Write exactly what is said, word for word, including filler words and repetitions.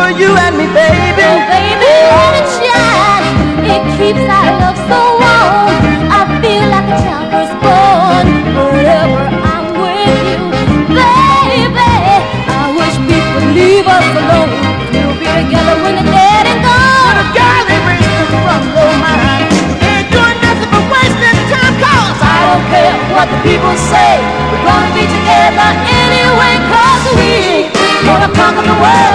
you and me, baby. Oh, baby, let it shine. It keeps our love so warm. I feel like a child first born. Forever I'm with you, baby. I wish people would leave us alone. We'll be together when the dead and gone. But a girl ain't racing from your mind. Ain't doing nothing but wasting time, cause I don't care what the people say. We're gonna be together anyway, cause we gonna conquer the world.